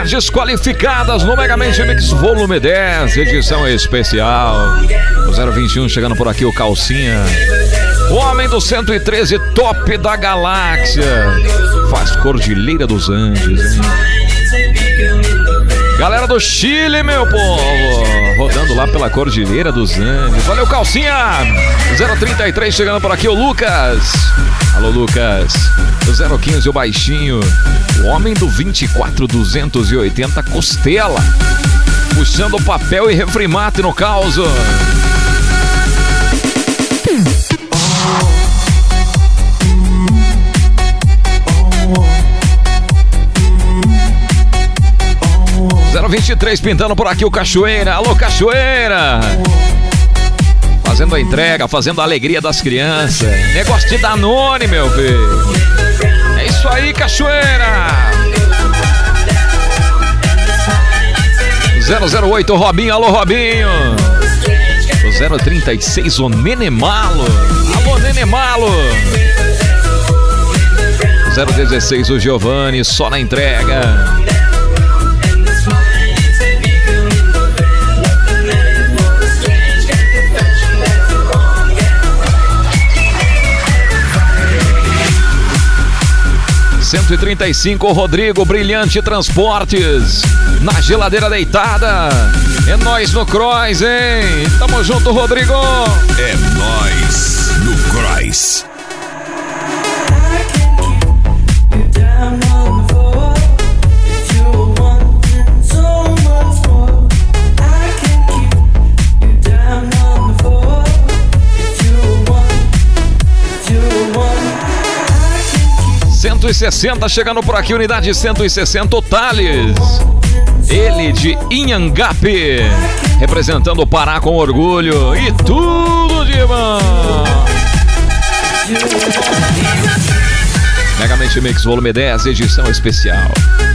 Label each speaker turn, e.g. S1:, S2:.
S1: unidades qualificadas no Megamente Mix Volume 10, edição especial. O 021 chegando por aqui, o Calcinha. O homem do 113, top da galáxia. Faz Cordilheira dos Andes, hein? Galera do Chile, meu povo, rodando lá pela Cordilheira dos Andes. Valeu, Calcinha. 033 chegando por aqui, o Lucas. Alô, Lucas. O 015, o Baixinho. O homem do 24280, Costela. Puxando papel e refrimate no caos. 023 pintando por aqui, o Cachoeira. Alô, Cachoeira. Fazendo a entrega, fazendo a alegria das crianças. Negócio de Danone, meu filho. É isso aí, Cachoeira. 008, o Robinho. Alô, Robinho. O 036, o Nenemalo. Alô, Nenemalo. 016, o Giovanni, só na entrega. 135, o Rodrigo, Brilhante Transportes. Na geladeira deitada. É nóis no Cross, hein? Tamo junto, Rodrigo.
S2: É nóis no Cross.
S1: Chegando por aqui, unidade 160, o Thales. Ele de Inhangape, representando o Pará com orgulho. E tudo de bom. Megamente Mix Volume 10, edição especial.